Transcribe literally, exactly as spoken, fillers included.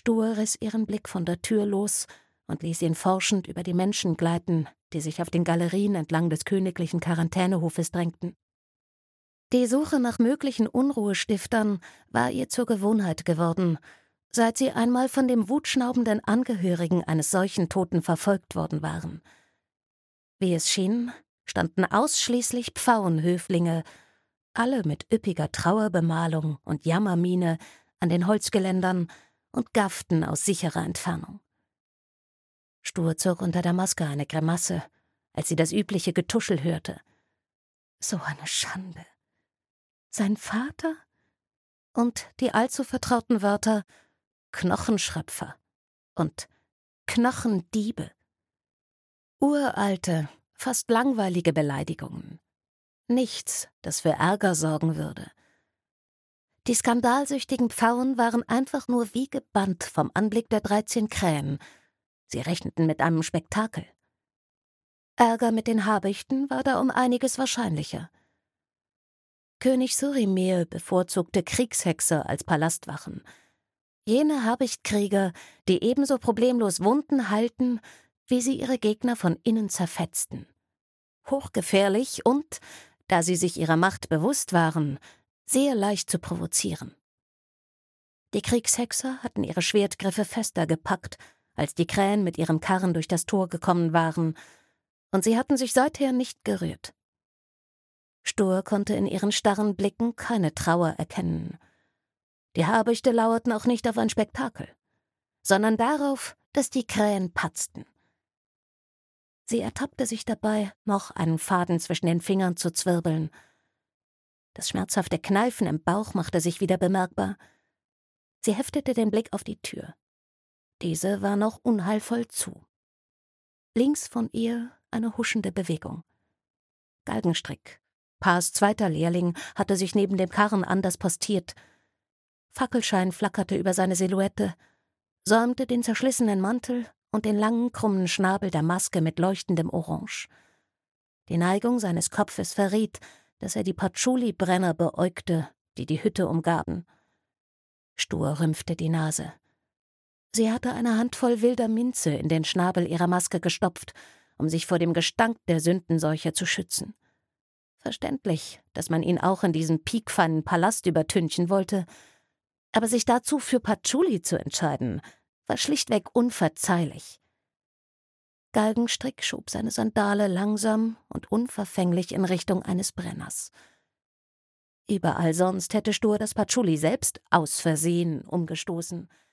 Stur riss ihren Blick von der Tür los und ließ ihn forschend über die Menschen gleiten, die sich auf den Galerien entlang des königlichen Quarantänehofes drängten. Die Suche nach möglichen Unruhestiftern war ihr zur Gewohnheit geworden, seit sie einmal von dem wutschnaubenden Angehörigen eines solchen Toten verfolgt worden waren. Wie es schien, standen ausschließlich Pfauenhöflinge, alle mit üppiger Trauerbemalung und Jammermiene, an den Holzgeländern und gafften aus sicherer Entfernung. Stur zog unter der Maske eine Grimasse, als sie das übliche Getuschel hörte. So eine Schande. Sein Vater? Und die allzu vertrauten Wörter Knochenschröpfer und Knochendiebe. Uralte, fast langweilige Beleidigungen. Nichts, das für Ärger sorgen würde. Die skandalsüchtigen Pfauen waren einfach nur wie gebannt vom Anblick der dreizehn Krähen. Sie rechneten mit einem Spektakel. Ärger mit den Habichten war da um einiges wahrscheinlicher. König Surimir bevorzugte Kriegshexer als Palastwachen. Jene Habichtkrieger, die ebenso problemlos Wunden heilten, wie sie ihre Gegner von innen zerfetzten. Hochgefährlich und, da sie sich ihrer Macht bewusst waren, sehr leicht zu provozieren. Die Kriegshexer hatten ihre Schwertgriffe fester gepackt, als die Krähen mit ihrem Karren durch das Tor gekommen waren, und sie hatten sich seither nicht gerührt. Stur konnte in ihren starren Blicken keine Trauer erkennen. Die Habichte lauerten auch nicht auf ein Spektakel, sondern darauf, dass die Krähen patzten. Sie ertappte sich dabei, noch einen Faden zwischen den Fingern zu zwirbeln. Das schmerzhafte Kneifen im Bauch machte sich wieder bemerkbar. Sie heftete den Blick auf die Tür. Diese war noch unheilvoll zu. Links von ihr eine huschende Bewegung. Galgenstrick, Paas zweiter Lehrling, hatte sich neben dem Karren anders postiert. Fackelschein flackerte über seine Silhouette, säumte den zerschlissenen Mantel und den langen, krummen Schnabel der Maske mit leuchtendem Orange. Die Neigung seines Kopfes verriet, dass er die Patchouli-Brenner beäugte, die die Hütte umgaben. Stur rümpfte die Nase. Sie hatte eine Handvoll wilder Minze in den Schnabel ihrer Maske gestopft, um sich vor dem Gestank der Sündenseuche zu schützen. Verständlich, dass man ihn auch in diesem piekfeinen Palast übertünchen wollte, aber sich dazu für Patchouli zu entscheiden, war schlichtweg unverzeihlich. Galgenstrick schob seine Sandale langsam und unverfänglich in Richtung eines Brenners. Überall sonst hätte Stur das Patchouli selbst aus Versehen umgestoßen.